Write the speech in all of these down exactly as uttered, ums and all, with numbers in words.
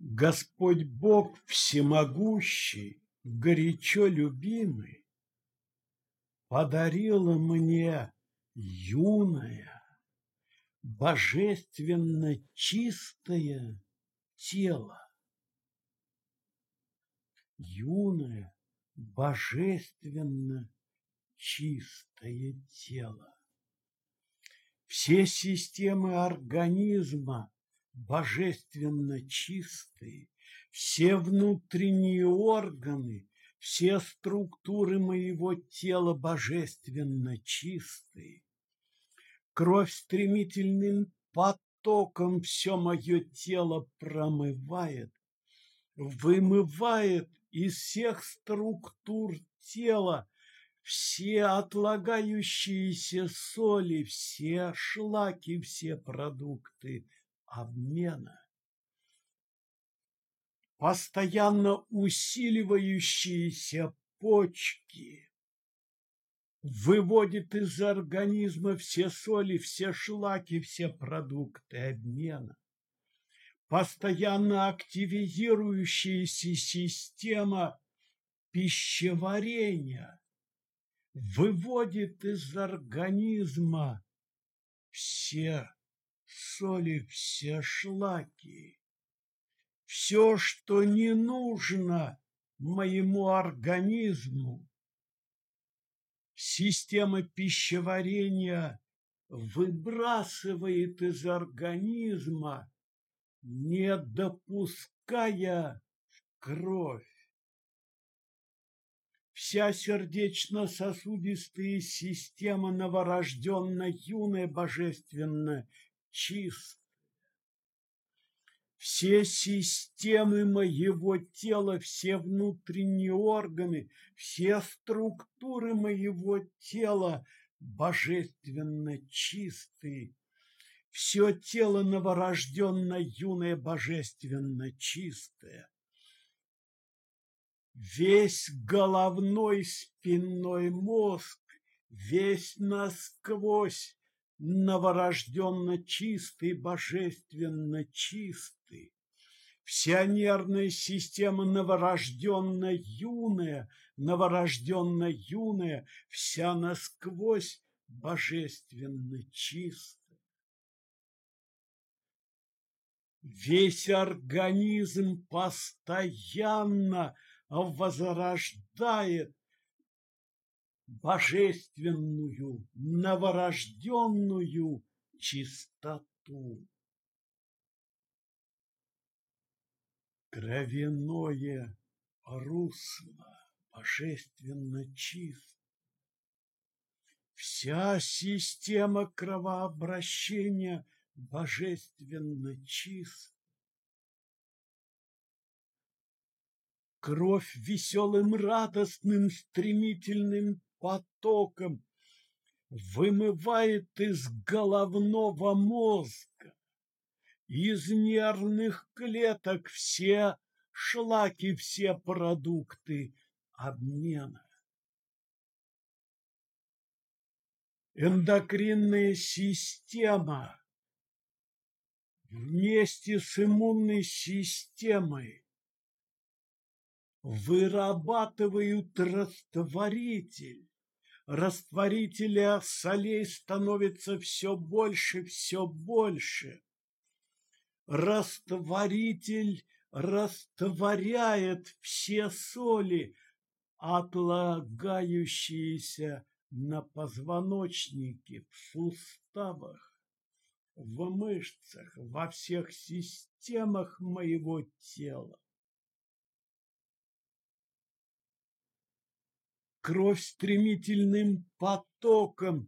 Господь Бог всемогущий, горячо любимый, подарил мне юное, божественно чистое тело. Юное, божественно чистое тело. Все системы организма божественно чистые, все внутренние органы, все структуры моего тела божественно чистые. Кровь стремительным потоком все мое тело промывает, вымывает из всех структур тела все отлагающиеся соли, все шлаки, все продукты обмена. Постоянно усиливающиеся почки выводят из организма все соли, все шлаки, все продукты обмена. Постоянно активизирующаяся система пищеварения выводит из организма все соли, все шлаки, все, что не нужно моему организму. Система пищеварения выбрасывает из организма, не допуская в кровь. Вся сердечно-сосудистая система новорожденная, юная, божественно чистая. Все системы моего тела, все внутренние органы, все структуры моего тела божественно чистые. Все тело новорожденное, юное, божественно чистое. Весь головной спинной мозг, весь насквозь новорожденно чистый, божественно чистый. Вся нервная система новорожденно юная, новорожденно юная, вся насквозь божественно чистая. Весь организм постоянно возрождает божественную, новорожденную чистоту. Кровяное русло божественно чисто. Вся система кровообращения божественно чиста. Кровь веселым, радостным, стремительным потоком вымывает из головного мозга, из нервных клеток все шлаки, все продукты обмена. Эндокринная система вместе с иммунной системой вырабатывают растворитель. Растворителя солей становится все больше, все больше. Растворитель растворяет все соли, отлагающиеся на позвоночнике, в суставах, в мышцах, во всех системах моего тела. Кровь стремительным потоком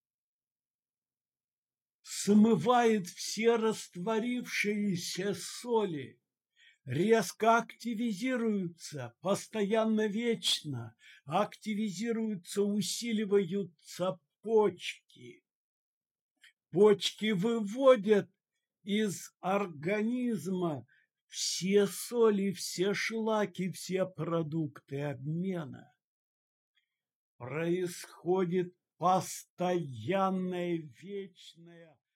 смывает все растворившиеся соли, резко активизируются, постоянно, вечно активизируются, усиливаются почки. Почки выводят из организма все соли, все шлаки, все продукты обмена. Происходит постоянная, вечная